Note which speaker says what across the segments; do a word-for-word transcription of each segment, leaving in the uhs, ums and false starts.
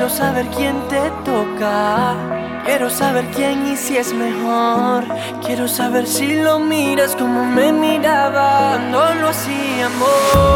Speaker 1: Quiero saber quién te toca. Quiero saber quién y si es mejor. Quiero saber si lo miras como me miraba cuando lo hacíamos.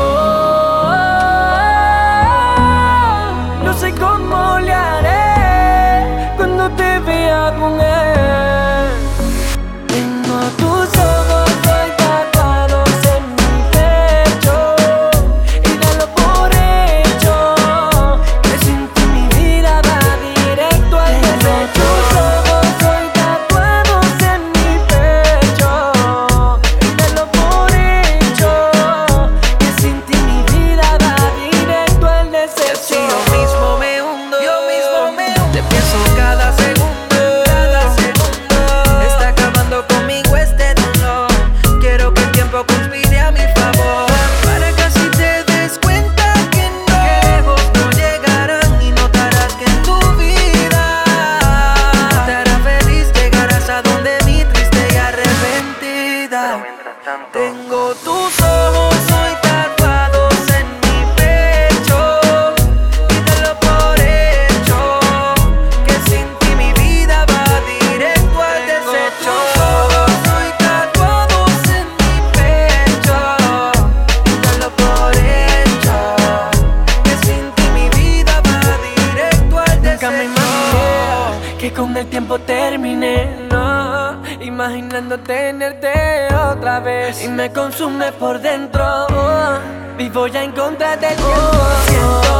Speaker 1: No sé cómo le haré cuando te vea con él. Tengo tus ojos hoy tatuados en mi pecho y dalo por hecho que sin ti mi vida va directo al desecho. Tus ojos hoy tatuados en mi pecho y dalo por hecho que sin ti mi vida va directo al desecho.
Speaker 2: Si yo mismo me hundo, yo mismo me hundo. Te pienso cada segundo, cada segundo. Está acabando conmigo este dolor. Quiero que el tiempo conspire a mi favor, para que así te des cuenta que no, que lejos no llegarán y notarás que en tu vida estarás feliz, llegarás a donde mi triste y arrepentida. Tengo tus ojos hoy tatuados en mi pecho y dalo por hecho que sin ti mi vida va directo al desecho. Tus ojos hoy tatuados en mi pecho y dalo por hecho que sin ti mi vida va directo al
Speaker 1: Nunca me
Speaker 2: desecho.
Speaker 1: imaginé que con el tiempo terminé, no, imaginando tenerte otra vez y me consume por dentro. Vivo ya en contra del tiempo. Siento